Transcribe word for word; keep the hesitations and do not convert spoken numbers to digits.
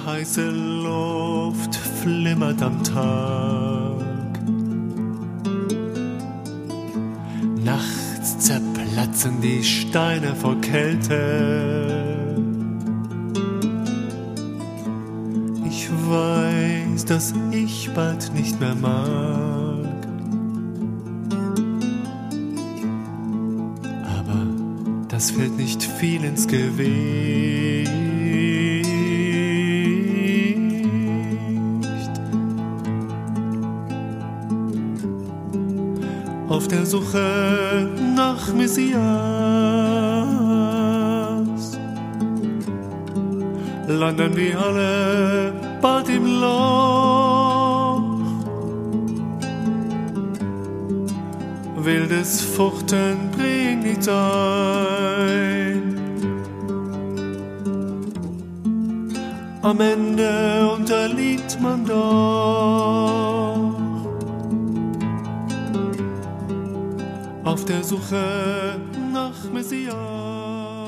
Heiße Luft flimmert am Tag. Nachts zerplatzen die Steine vor Kälte. Ich weiß, dass ich bald nicht mehr mag. Aber das fällt nicht viel ins Gewicht. Auf der Suche nach Messias landen wir alle bald im Loch. Wildes Fuchten bringt nichts ein. Am Ende unterliegt man doch. Auf der Suche nach Messias.